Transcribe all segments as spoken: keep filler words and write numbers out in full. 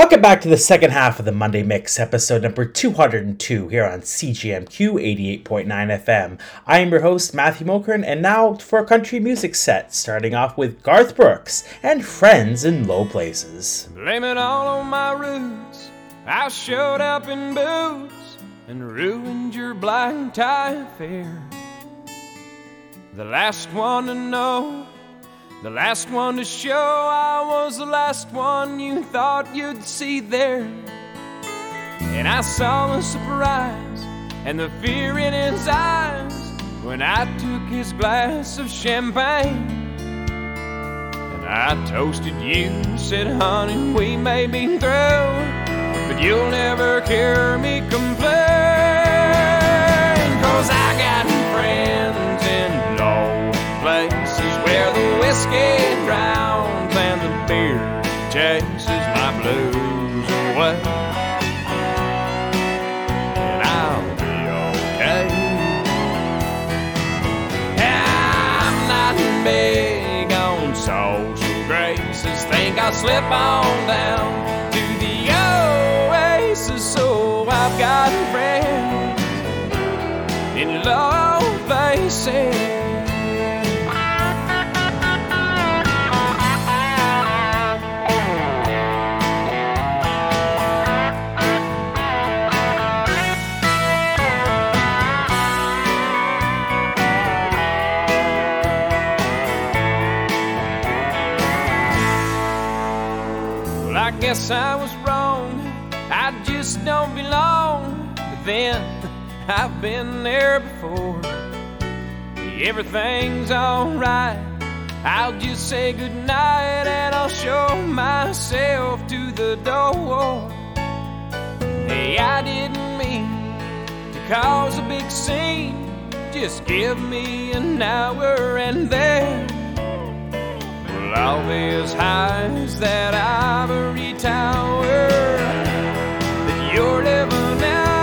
Welcome back to the second half of the Monday Mix, episode number two hundred two here on C G M Q eighty-eight point nine F M. I am your host, Matthew Mulkern, and now for a country music set, starting off with Garth Brooks and Friends in Low Places. Blame it all on my roots. I showed up in boots and ruined your black tie affair. The last one to know, the last one to show, I was the last one you thought you'd see there. And I saw the surprise and the fear in his eyes when I took his glass of champagne. And I toasted you, said, honey, we may be through, but you'll never hear me complain. 'Cause I got friends in low places where the whiskey drowns and the beer chases my blues away. And I'll be okay. I'm not big on social graces. Think I'll slip on down to the oasis. So I've got friends in low places. I guess I was wrong, I just don't belong. But then, I've been there before. Everything's alright, I'll just say goodnight and I'll show myself to the door. Hey, I didn't mean to cause a big scene. Just give me an hour and then I'll be as high as that ivory tower that you're living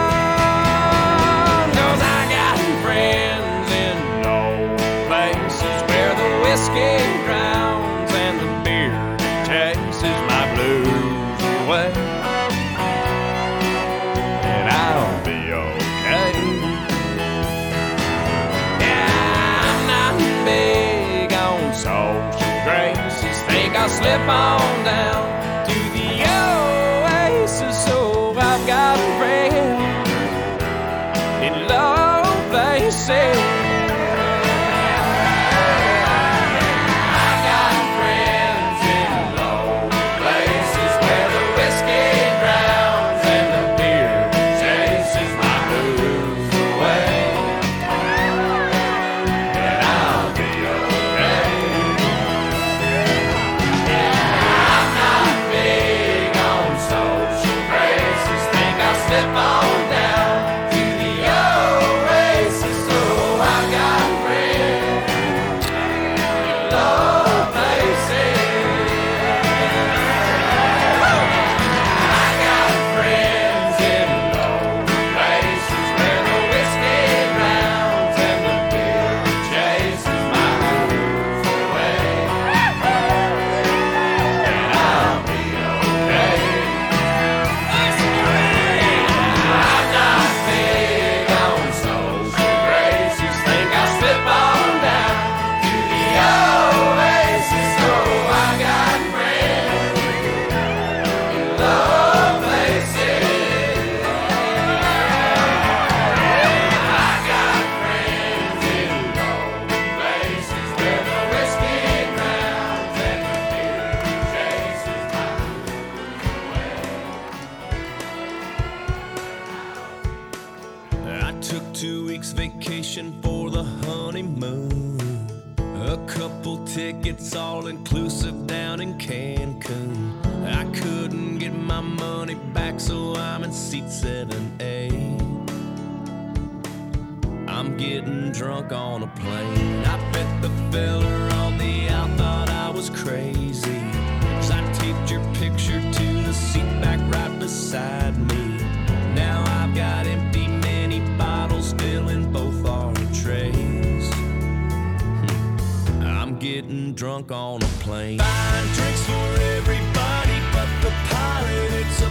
on. 'Cause I got friends in low places where the whiskey drowns and the beer chases my blues away. And I'll be okay. Yeah, I'm not big on social graces. Think I'll slip on down to the oasis. So I've got friends in low places. For the honeymoon, a couple tickets all inclusive down in Cancun. I couldn't get my money back, so I'm in seat seven A. I'm getting drunk on a plane. I bet the fella on the out thought I was crazy, 'cause I taped your picture to the seat back right beside me. Now I've got empty mini bottles filling both our trays. I'm getting drunk on a plane. Buying drinks for everybody but the pilot. It's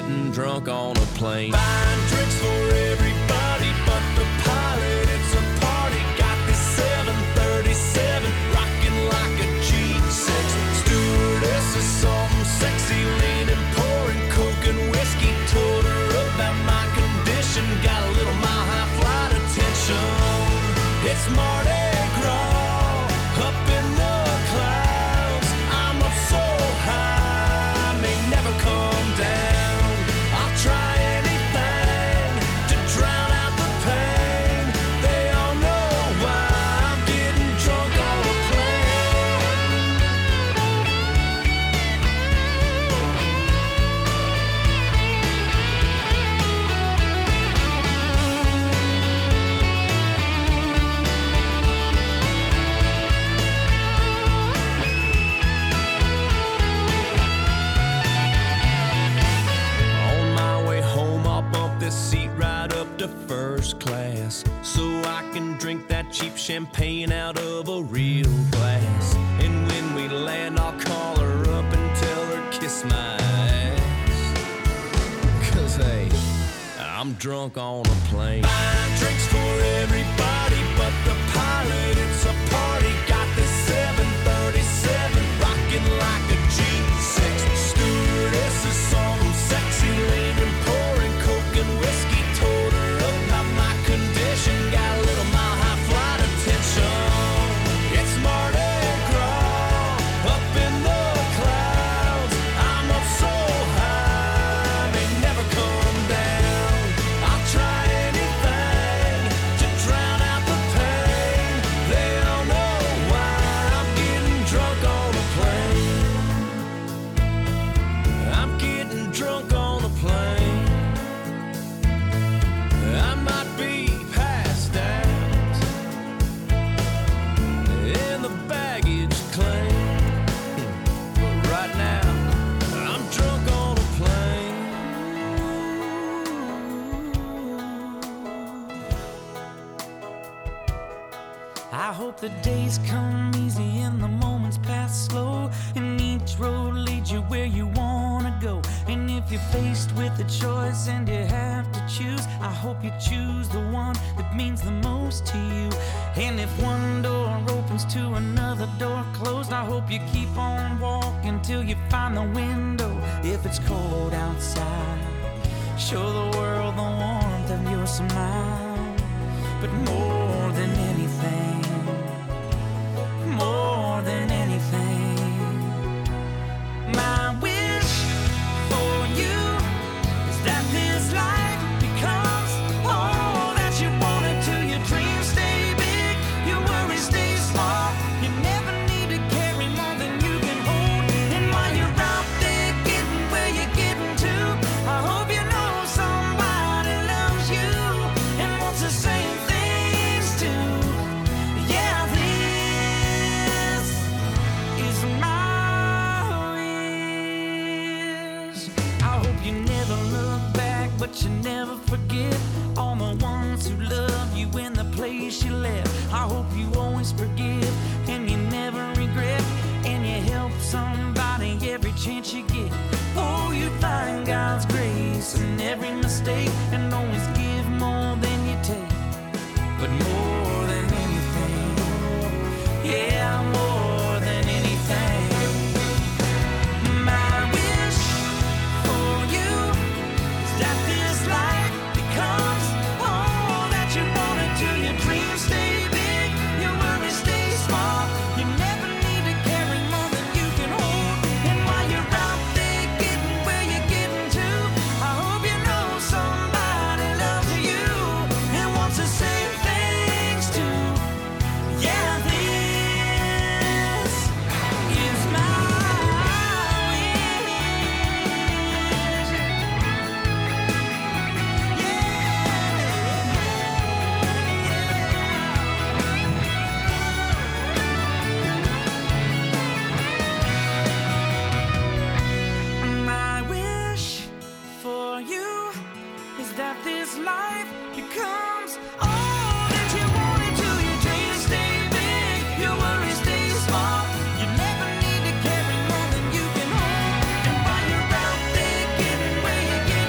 getting drunk on a plane. Buying drinks for everybody but the pilot. It's a party. Got this seven thirty-seven rocking like a G six. Stewardess is something sexy, leaning, pouring coke and whiskey. Told her about my condition. Got a little mile high flight attention. It's Mardi Gras up in the clouds. I'm up so high, I may never come down. I'll try anything to drown out the pain. They all know why I'm getting drunk on a seat right up to first class, so I can drink that cheap champagne out of a real glass. And when we land, I'll call her up and tell her kiss my ass. Cause hey, I'm drunk on a plane. Buying drinks for everybody but the pilot. It's a party. Got this seven thirty-seven rocking like a G six. Stewardess is something sexy, leaning, pouring coke and whiskey. Told her about my condition. Got a little mile high flight attention. It's Mardi Gras up in the clouds. I'm up so high, I may never come down. I'll try anything to drown out the pain. They all know why I'm getting drunk on a plane. I'm getting drunk on a plane. I might be passed out in the baggage claim, but right now I'm drunk on a plane. I hope the days come easy and the moments pass slow, and each road leads you where you wanna go. And if you're faced with a choice and you have to choose, I hope you choose the one that means the most to you. And if one door opens to another door closed, I hope you keep on walking till you find the window. If it's cold outside, show the world the warmth of your smile. But more than anything, more than anything, my wish for you is that this life becomes all that you want it to. Your dreams stay big, your worries stay small. You never need to carry more than you can hold. And while you're out there getting where you're getting to, I hope you know somebody loves you and wants the same things too. Yeah, this is my wish. I hope you never look back, but you never forget all the ones who love you in the place you left. I hope you always forgive and you never regret, and you help somebody every chance you get. Oh, you find God's grace in every mistake and always give more than you take. But more than anything, yeah, more than anything, my wish for you is that this life becomes all that you want it to. Your dreams stay big, your worries stay small. You never need to carry more than you can hold. And while you're out there getting where you're getting to, I hope you know somebody loves you and wants the same things too. Yeah, this is my wish. My wish for you is that this life becomes all that you want it to. Your dreams stay big, your worries stay small. You never need to carry more than you can hold. And while you're out there getting where you're getting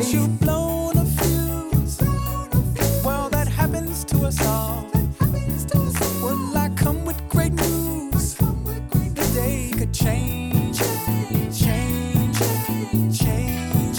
You've blown a fuse. Well, that happens to us all. Well, I come with great news. The day could change, change, change,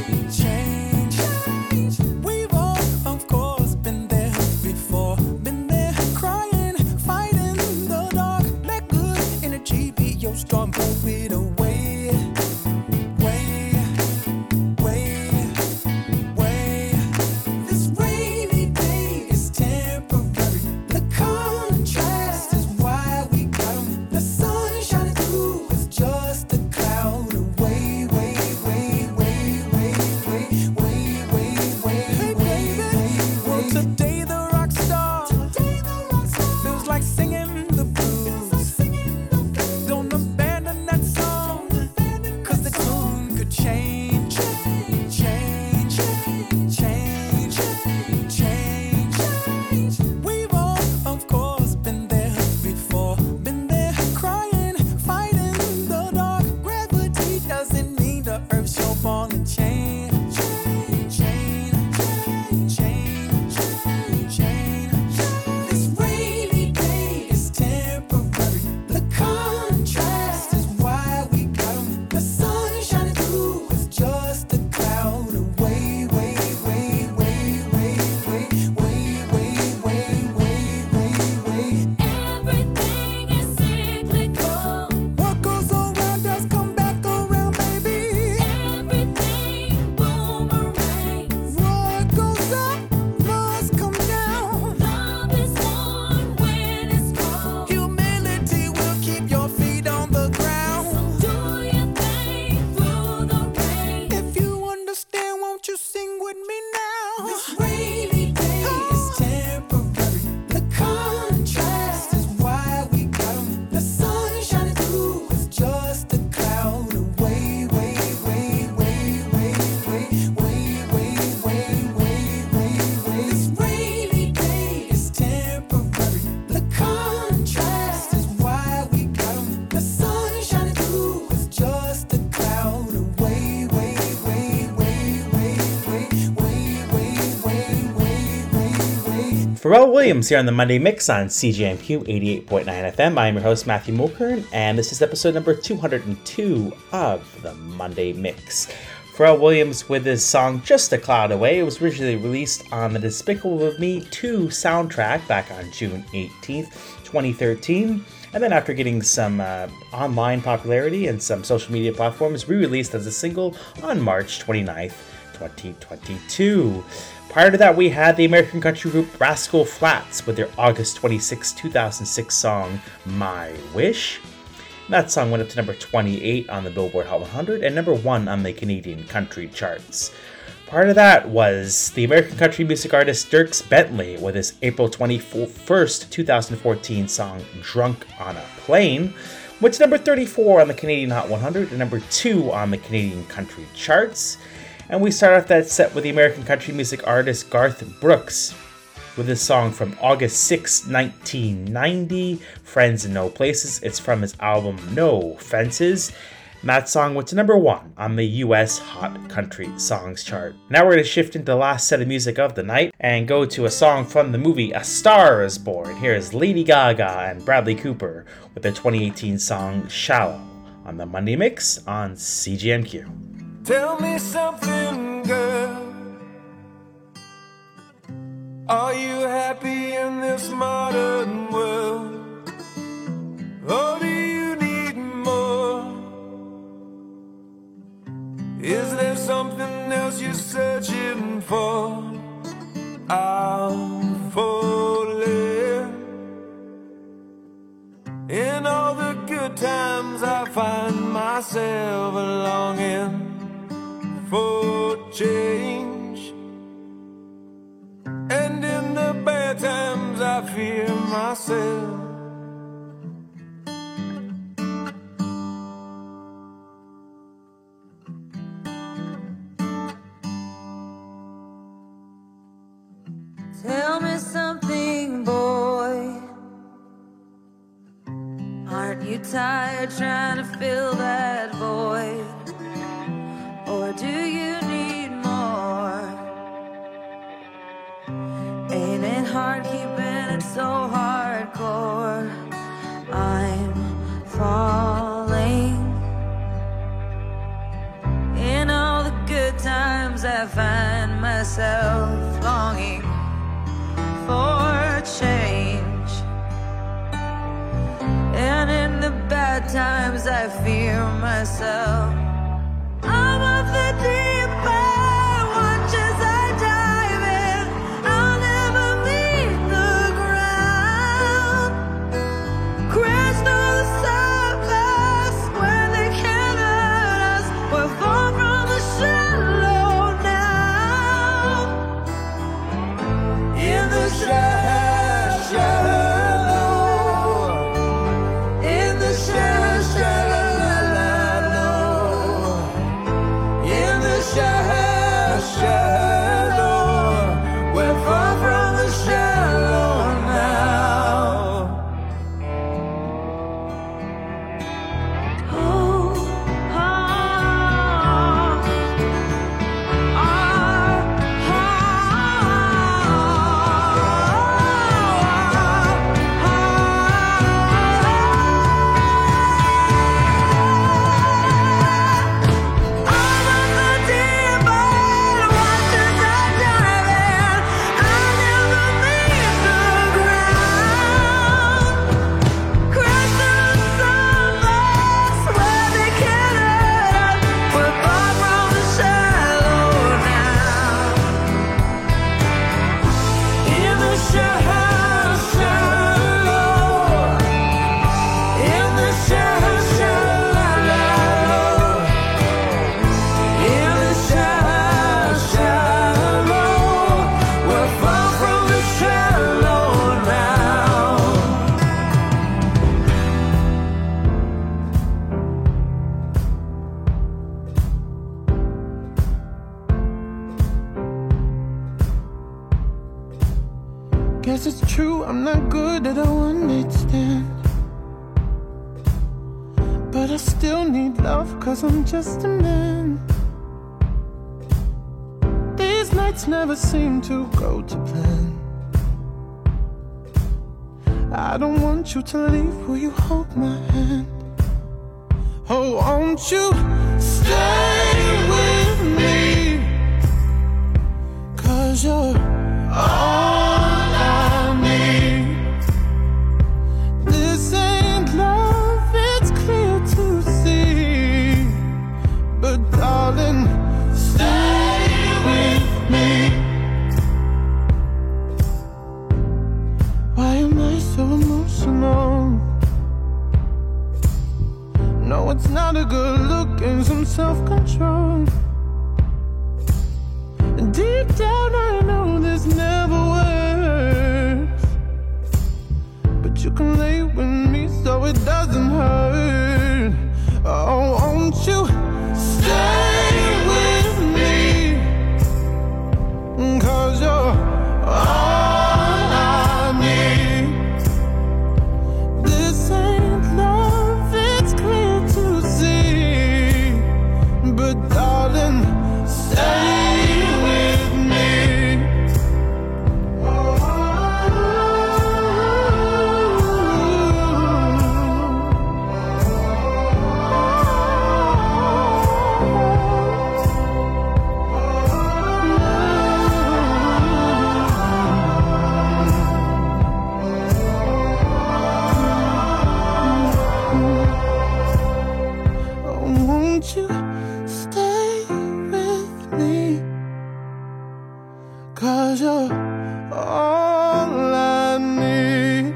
change. We've all, of course, been there before. Been there crying, fighting the dark. Let good energy be your storm, blow it away. Way, way, way. This rainy day is temporary. The contrast is why we got 'em. The sun shining through is just a cloud away. Way, way, way, way, way, way, way, way, way, way. Well, today the rock star feels like singing the blues. Don't abandon that song, 'cause the tune could change, change, change, change. We've all, of course, been there before. Been there crying, fighting the dark. Gravity doesn't mean the earth's your ball and chain. Chain, chain, chain, chain. This rainy day is temporary. The contrast is why we got 'em. The sun shining through is just a cloud away. Way, way, way, way, way, way, way, way, way, way, way. Everything is cyclical. What goes around does come back around, baby. Everything boomerangs. What goes up must come down. Love is warm when it's cold. Humility will keep your feet on the ground. Do your thing through the rain. If you understand, won't you sing with me now? This rainy day is temporary. The contrast is why we got 'em. The sun shining through is just a cloud away. Way, way, way, way, way, way, way, way, way, way, way. This rainy day is temporary. The contrast is why we got 'em. The sun shining through is just a cloud away. Way, way, way, way, way, way, way, way, way, way. Pharrell Williams here on the Monday Mix on C J M Q eighty-eight point nine F M. I'm your host, Matthew Mulkern, and this is episode number two hundred two of the Monday Mix. Pharrell Williams with his song Just a Cloud Away. It was originally released on the Despicable of Me two soundtrack back on June eighteenth, twenty thirteen. And then after getting some uh, online popularity and some social media platforms, re-released as a single on March twenty-ninth, twenty twenty-two. Prior to that, we had the American country group Rascal Flatts with their August twenty-sixth, two thousand six song My Wish. That song went up to number twenty-eight on the Billboard Hot one hundred and number one on the Canadian country charts. Prior to that was the American country music artist Dierks Bentley with his April twenty-first, twenty fourteen song Drunk on a Plane, went to number thirty-four on the Canadian Hot one hundred and number two on the Canadian country charts. And we start off that set with the American country music artist Garth Brooks with his song from August sixth, nineteen ninety, Friends in No Places. It's from his album No Fences. And that song went to number one on the U S Hot Country Songs chart. Now we're going to shift into the last set of music of the night and go to a song from the movie A Star is Born. Here is Lady Gaga and Bradley Cooper with their twenty eighteen song Shallow on the Monday Mix on C G M Q. Tell me something, girl. Are you happy in this modern world? Or do you need more? Is there something else you're searching for? I'm falling. In all the good times I find myself longing for change, and in the bad times I fear myself. Tell me something, boy. Aren't you tired trying to fill that void? Or do you need more? heart keeping it so hardcore. I'm falling. In all the good times I find myself longing for change, and in the bad times I fear myself. I'm of the deep end, watch as I dive in. I'll never meet the ground. Crash to the surface where they can't hurt us. We're far from the shallow now. In the shallow, shallow. In the shallow, shallow. Shallow, we're far from the shallow now. Oh, oh, oh, Guess it's true, I'm not good at a one-night stand, but I still need love, cause I'm just a man. These nights never seem to go to plan. I don't want you to leave, will you hold my hand? Oh, won't you stay with me? Cause you're all no, it's not a good look and some self-control. And deep down I know this never works, but you can lay with me so it doesn't hurt. Oh, won't you stay with me? Cause you're all I need. This ain't love, it's clear to see, but darling, stay with me. Won't you stay with me? Cause you're all I need.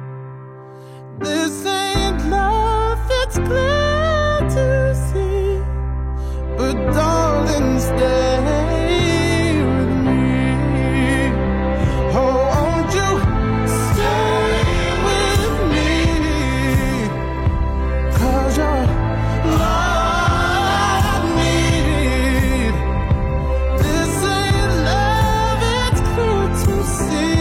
This ain't love, it's clear to see, but darling, stay with me. Oh, won't you stay with me? Cause you're see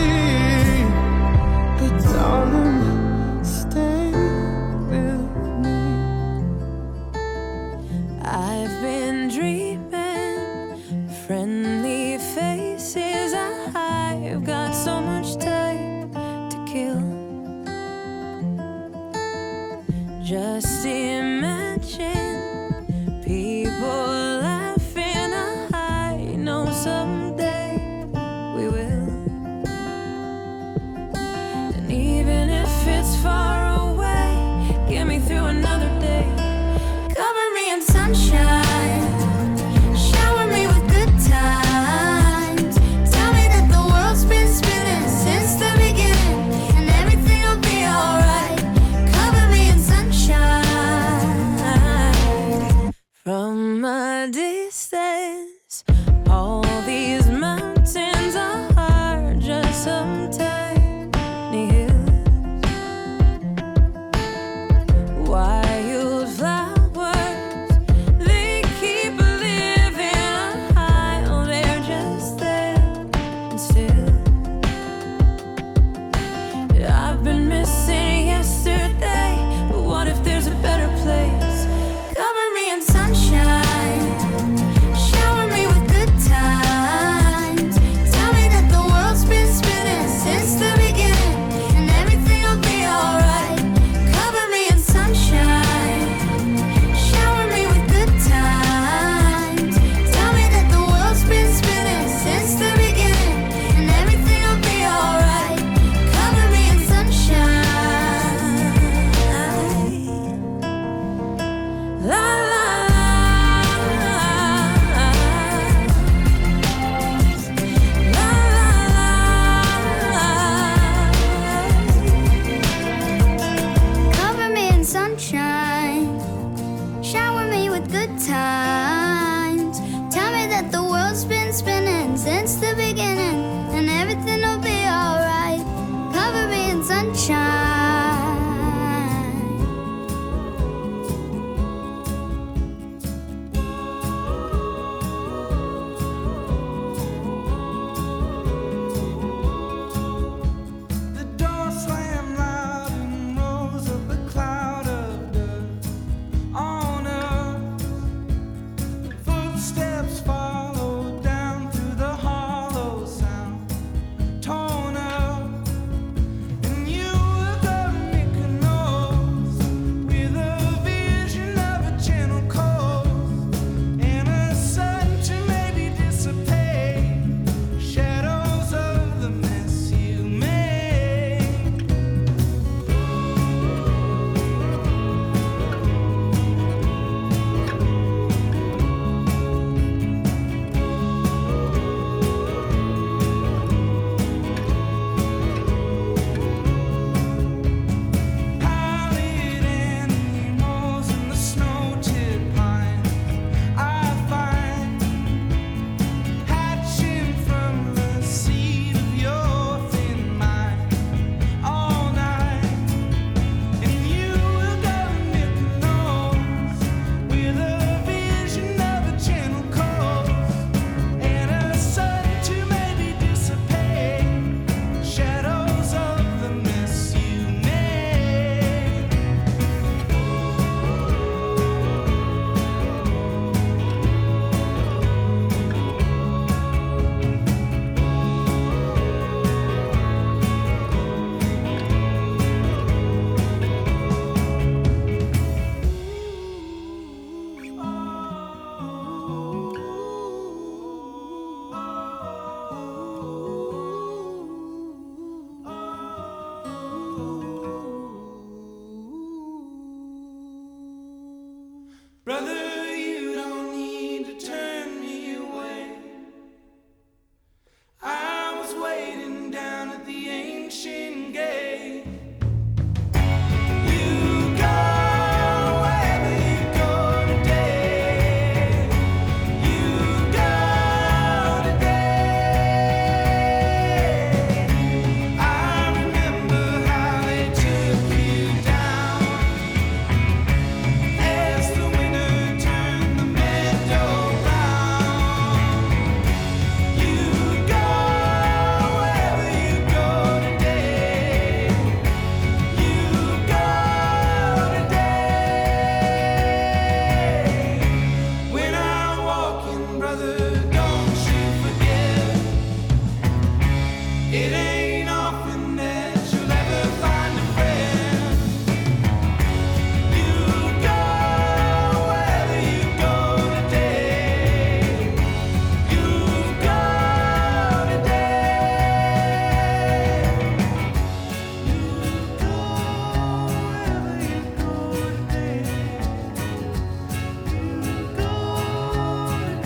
just the beginning, and everything will be alright. Cover me in sunshine. The door slammed loud and rose up a cloud of dust on us. Footsteps followed down through the hollow sound, torn up. And you were gonna make a noise with a vision of a gentle coast and a sun to maybe dissipate shadows of the mess you made. Pallid animals in the snow-tipped pines I find, hatching from the seed of your thin mind all night. And you will go make a noise with a vision of a gentle coast and a sun to maybe dissipate shadows of the mess you made. Brother, you don't need to turn me away. I was waiting down at the ancient gate. You go wherever you go today. You go today. I remember how they took you down as the winter turned the meadow brown. You go wherever you go today. You go today. When I'm walking, brother, don't you forget. It ain't often that you'll ever find a friend. You go wherever you go today. You go today. You go wherever you go today. You go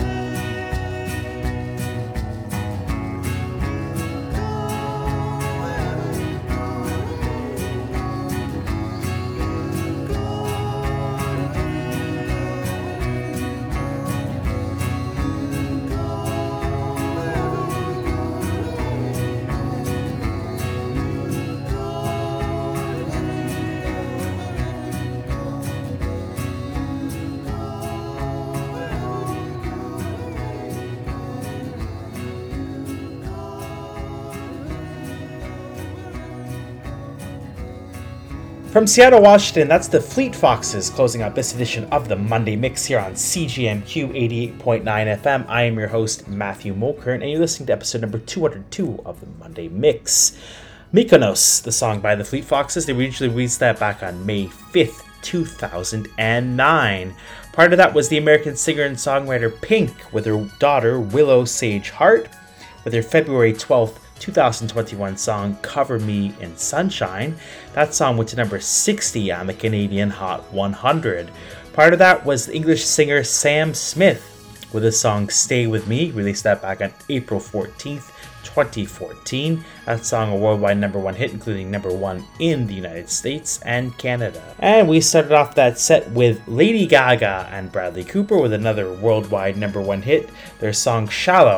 From Seattle, Washington, that's the Fleet Foxes closing out this edition of the Monday Mix here on C G M Q eighty-eight point nine F M. I am your host, Matthew Mulkern, and you're listening to episode number two hundred two of the Monday Mix. Mykonos, the song by the Fleet Foxes, they originally released that back on May fifth, two thousand nine. Part of that was the American singer and songwriter Pink with her daughter Willow Sage Hart with her February twelfth, two thousand twenty-one song Cover Me in Sunshine. That song went to number sixty on the Canadian Hot one hundred. Part of that was the English singer Sam Smith with the song Stay With Me, released that back on April fourteenth, twenty fourteen. That song a worldwide number one hit, including number one in the United States and Canada. And we started off that set with Lady Gaga and Bradley Cooper with another worldwide number one hit, their song Shallow,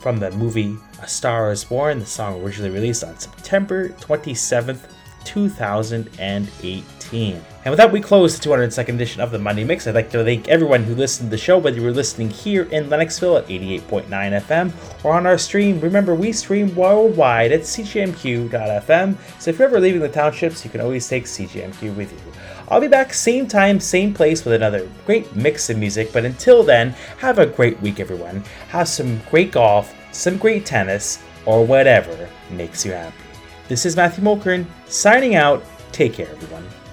from the movie A Star Is Born. The song originally released on September twenty-seventh, two thousand eighteen. And with that, we close the two hundred second edition of the Monday Mix. I'd like to thank everyone who listened to the show, whether you were listening here in Lennoxville at eighty-eight point nine F M or on our stream. Remember, we stream worldwide at c g m q dot f m, so if you're ever leaving the townships, you can always take C G M Q with you. I'll be back same time, same place with another great mix of music, but until then, have a great week, everyone. Have some great golf, some great tennis, or whatever makes you happy. This is Matthew Mulkern signing out. Take care, everyone.